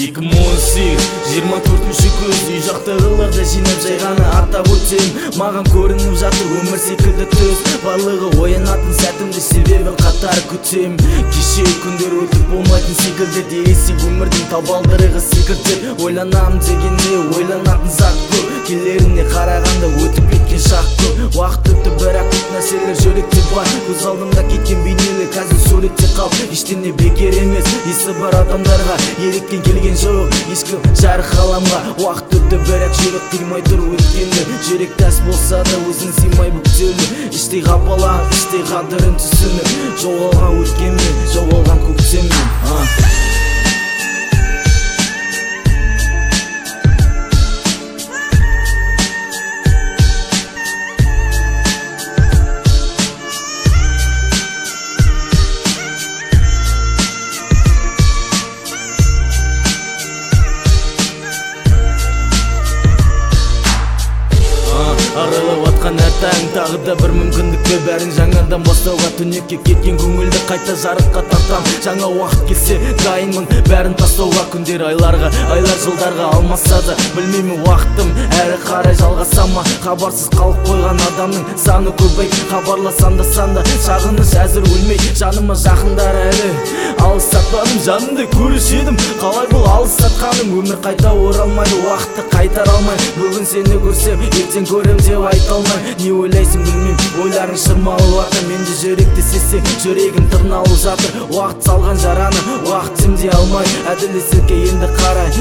2018 24 көз үй жақтағыларда жинап жай ғана атап өтсем, маған көрініп жатыр өмір секілді түс. Барлығы оянатын сәтімді себебі қатар күтем. Кеше күндер өтіп болмайтын секілді десек, өмірдің табалдырығы секілді. Ойланам дегенде ойланатын зат көп, келеріне қарағанда өтіп кеткен шақ көп. Уақыт өтті бірақ көп нәрселер жүректе бар. Көз алдымда кеткен бейнелер қазір суретте қалып, ештеңе бекер емес. Есі бар адамдарға еліктен келген жоқ, ешкім жарық ғаламға. Уақыт өтті бірақ жүрек қимай тұр өткенді. Жүрек тас болса да өзін сыймай бүктелді. Іштей қапалақ, іштей қадірін түсініп, жоғалған өткенмен, жоғалған көктеммен. Аралап атқан әр таң тағы да бір мүмкіндікті, бәрін жаңадан бастауға. Түнекке кеткен көңілді қайта жарыққа тартам. Жаңа уақыт келсе дайынмын бәрін тастауға. Күндер айларға, айлар жылдарға алмаса да, білмеймін уақытым әрі қарай жалғаса ма. Хабарсыз қалып қойған адамның саны көбейіп, хабарласам да санда сағыныш әзір өлмей. Жаныма жақындар әлі алыстатпадым, жанымды көруші едім. Қалай бұл алыстатқаным, өмір қайта оралмайды, уақытты қайтара алмай. Бүгін сені көрсем ертең көрем деп айта алмай. Не ойлайсың білмейм, ойларың шырмалып жатыр. Менде жүректі сезсең жүрегім тырналып жатыр. Уақыт салған жараны уақыт емдей алмай, әділетсіздікке енді қарай